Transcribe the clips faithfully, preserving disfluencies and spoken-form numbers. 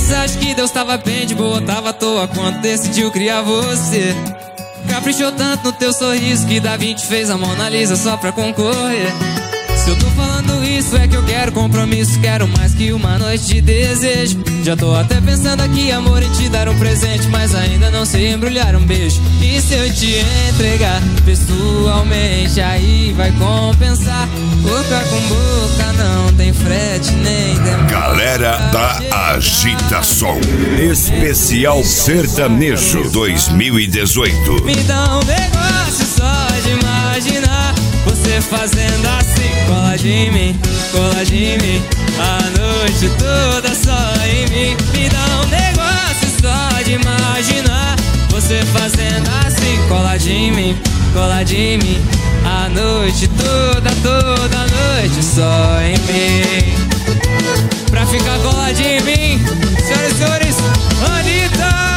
Anitta, acho que Deus tava bem de boa, tava à toa quando decidiu criar você. Caprichou tanto no teu sorriso que Da Vinci fez a Mona Lisa só pra concorrer. Se eu tô falando isso é que eu quero compromisso, quero mais que uma noite de desejo. Já tô até pensando aqui, amor, em te dar um presente, mas ainda não sei embrulhar um beijo. E se eu te entregar pessoalmente, aí vai compensar. Boca com boca não tem frete nem demora. Galera da Agitação Especial Sertanejo dois mil e dezoito. Me dá um negócio só de imaginar você fazendo assim. Cola de mim, cola de mim, a noite toda só em mim. Me dá um negócio só de imaginar você fazendo assim. Cola de mim, cola de mim, a noite toda, toda noite só em mim. Pra ficar coladinho em mim, senhoras e senhores, Anitta!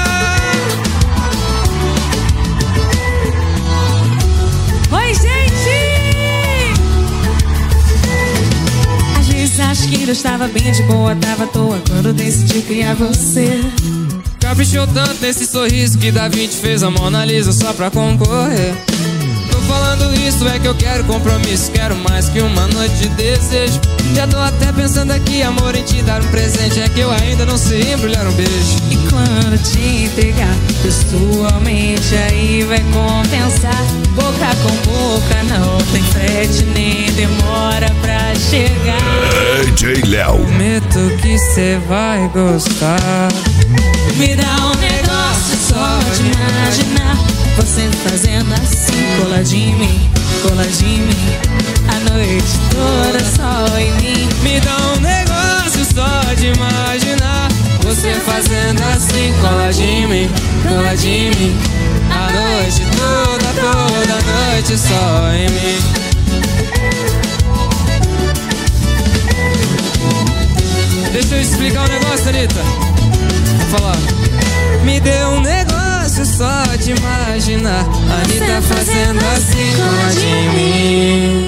Oi, gente! Às vezes acho que Deus tava bem de boa, tava à toa quando decidiu criar você. Caprichou tanto nesse sorriso que Da Vinci fez a Mona Lisa só pra concorrer. Tô falando isso é que eu quero compromisso, quero mais que uma noite de desejo. Já tô até pensando aqui, amor, em te dar um presente, é que eu ainda não sei embrulhar um beijo. E quando te entregar pessoalmente, aí vai compensar. Boca com boca não tem frete nem demora pra chegar. D J Léo. Prometo que cê vai gostar. Me dá um negócio só de imaginar você fazendo assim. Cola de mim, cola de mim, a noite toda só em mim. Me dá um negócio só de imaginar você fazendo assim. Cola de mim, cola de mim, a noite toda, toda noite só em mim. Deixa eu explicar um negócio, Anitta. Vou falar. Me deu um negócio só de imaginar Anitta fazendo assim, cola de mim.